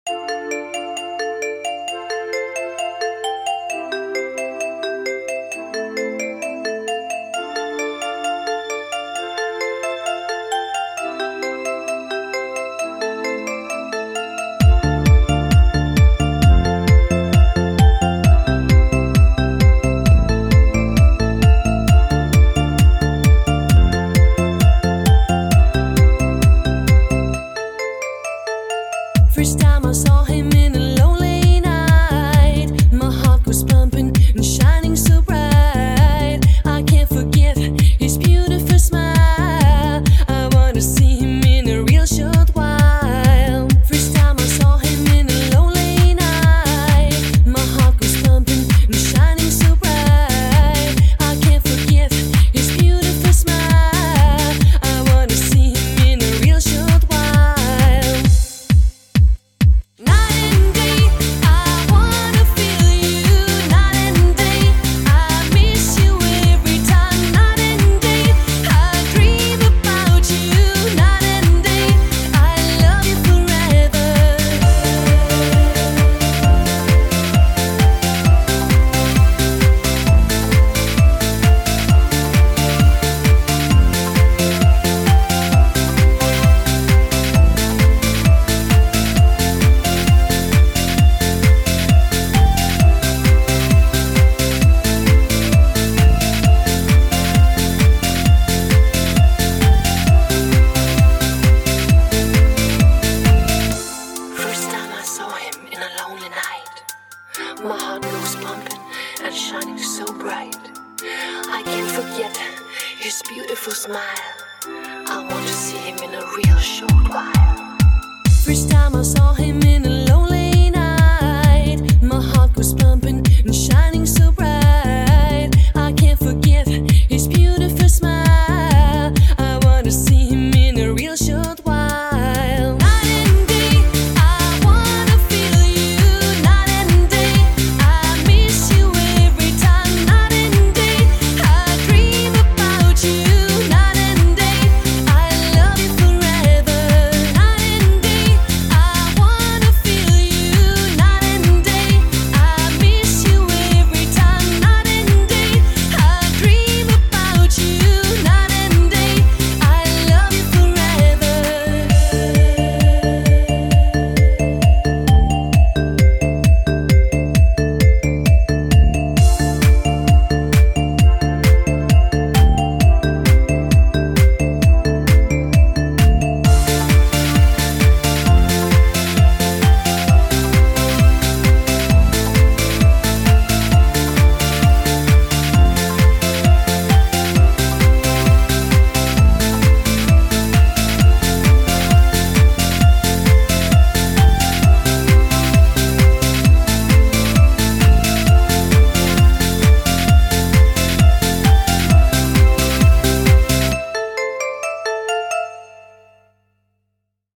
First time I saw him in a lonely night, my heart was pumping and shining so bright. I can't forget his beautiful smile. I wanna see him in a real short while. First time I saw him in a lonely night, my heart was pumping and shining so bright. I can't forget his beautiful smile. I wanna see him in a real short while. Night and day, I wanna feel you. Night and day, I miss you every time. Night and day, I dream about you. Night and day, I love you forever. First time I saw him in a lonely night, my heart goes pumping and shining so bright. I can't forget his beautiful smile. I want to see him in a real short while. First time I saw him in